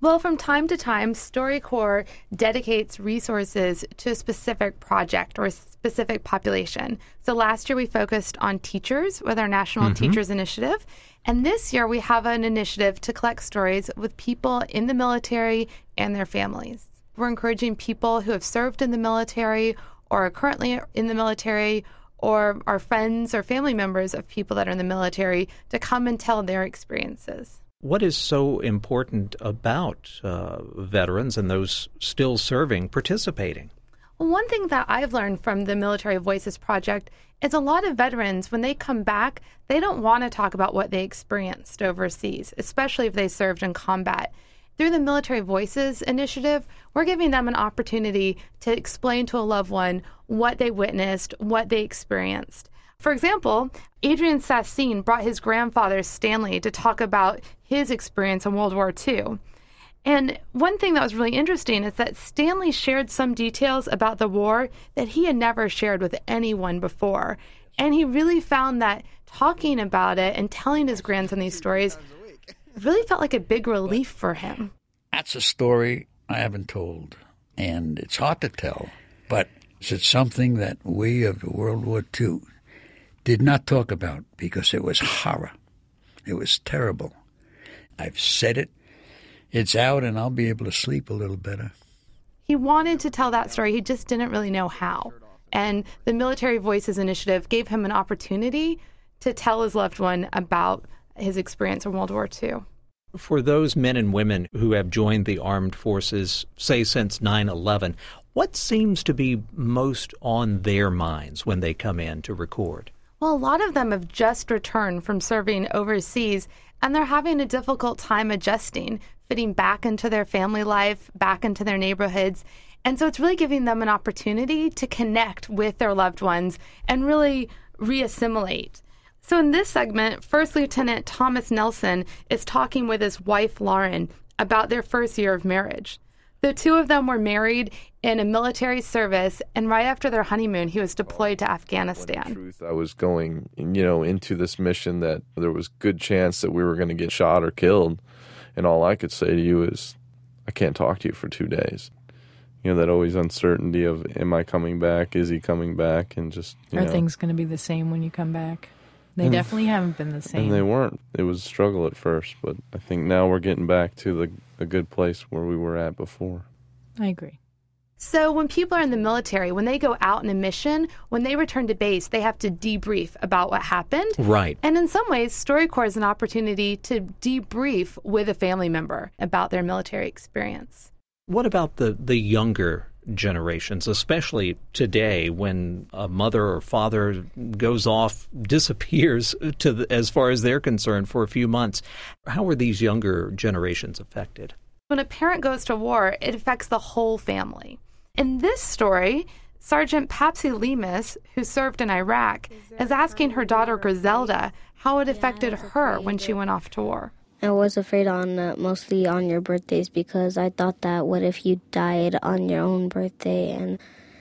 Well, from time to time, StoryCorps dedicates resources to a specific project or a specific population. So last year we focused on teachers with our National Teachers Initiative. And this year we have an initiative to collect stories with people in the military and their families. We're encouraging people who have served in the military or are currently in the military or are friends or family members of people that are in the military to come and tell their experiences. What is so important about veterans and those still serving participating? Well, one thing that I've learned from the Military Voices Project is a lot of veterans, when they come back, they don't want to talk about what they experienced overseas, especially if they served in combat. Through the Military Voices initiative, we're giving them an opportunity to explain to a loved one what they witnessed, what they experienced. For example, Adrian Sassine brought his grandfather, Stanley, to talk about his experience in World War II. And one thing that was really interesting is that Stanley shared some details about the war that he had never shared with anyone before. And he really found that talking about it and telling his grandson these stories really felt like a big relief for him. That's a story I haven't told, and it's hard to tell, but it's something that we of World War II did not talk about because it was horror. It was terrible. I've said it. It's out, and I'll be able to sleep a little better. He wanted to tell that story. He just didn't really know how. And the Military Voices Initiative gave him an opportunity to tell his loved one about his experience in World War II. For those men and women who have joined the armed forces, say since 9/11, what seems to be most on their minds when they come in to record? Well, a lot of them have just returned from serving overseas, and they're having a difficult time adjusting, fitting back into their family life, back into their neighborhoods. And so it's really giving them an opportunity to connect with their loved ones and really reassimilate. So in this segment, First Lieutenant Thomas Nelson is talking with his wife, Lauren, about their first year of marriage. The two of them were married in a military service, and right after their honeymoon, he was deployed to Afghanistan. In truth, I was going, into this mission that there was good chance that we were going to get shot or killed, and all I could say to you is, I can't talk to you for 2 days. That always uncertainty of, am I coming back? Is he coming back? And just, Are things going to be the same when you come back? They definitely haven't been the same. And they weren't. It was a struggle at first, but I think now we're getting back to the good place where we were at before. I agree. So when people are in the military, when they go out on a mission, when they return to base, they have to debrief about what happened. Right. And in some ways, StoryCorps is an opportunity to debrief with a family member about their military experience. What about the younger generations, especially today when a mother or father goes off, disappears as far as they're concerned for a few months? How are these younger generations affected? When a parent goes to war, it affects the whole family. In this story, Sergeant Papsy Lemus, who served in Iraq, is asking her daughter Griselda how it affected her when she went off to war. I was afraid mostly on your birthdays because I thought that what if you died on your own birthday and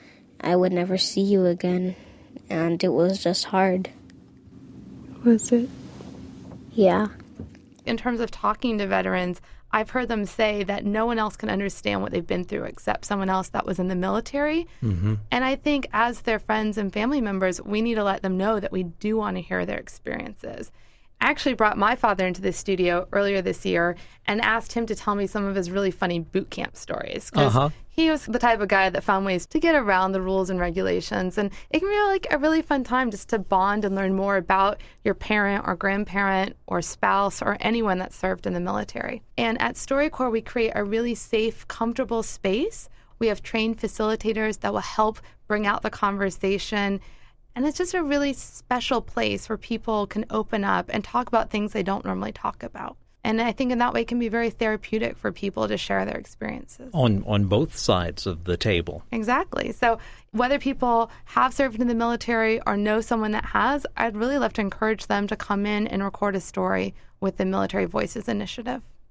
I would never see you again, and it was just hard. Was it? Yeah. In terms of talking to veterans, I've heard them say that no one else can understand what they've been through except someone else that was in the military. Mm-hmm. And I think as their friends and family members, we need to let them know that we do want to hear their experiences. I actually brought my father into the studio earlier this year and asked him to tell me some of his really funny boot camp stories. Because he was the type of guy that found ways to get around the rules and regulations. And it can be like a really fun time just to bond and learn more about your parent or grandparent or spouse or anyone that served in the military. And at StoryCorps, we create a really safe, comfortable space. We have trained facilitators that will help bring out the conversation. And it's just a really special place where people can open up and talk about things they don't normally talk about. And I think in that way it can be very therapeutic for people to share their experiences. On both sides of the table. Exactly. So whether people have served in the military or know someone that has, I'd really love to encourage them to come in and record a story with the Military Voices Initiative.